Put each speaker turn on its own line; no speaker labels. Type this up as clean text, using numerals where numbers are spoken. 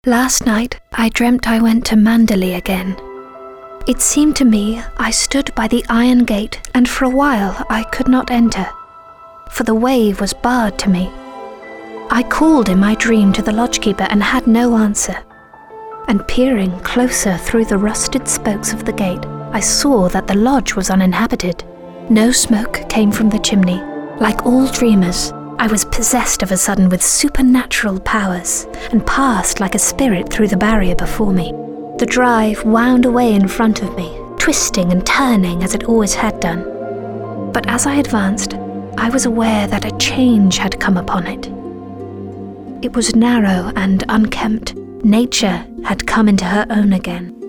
Last night, I dreamt I went to Manderley again. It seemed to me I stood by the iron gate, and for a while I could not enter, for the way was barred to me. I called in my dream to the lodgekeeper and had no answer. And peering closer through the rusted spokes of the gate, I saw that the lodge was uninhabited. No smoke came from the chimney. Like all dreamers, I was possessed of a sudden with supernatural powers and passed like a spirit through the barrier before me. The drive wound away in front of me, twisting and turning as it always had done. But as I advanced, I was aware that a change had come upon it. It was narrow and unkempt. Nature had come into her own again.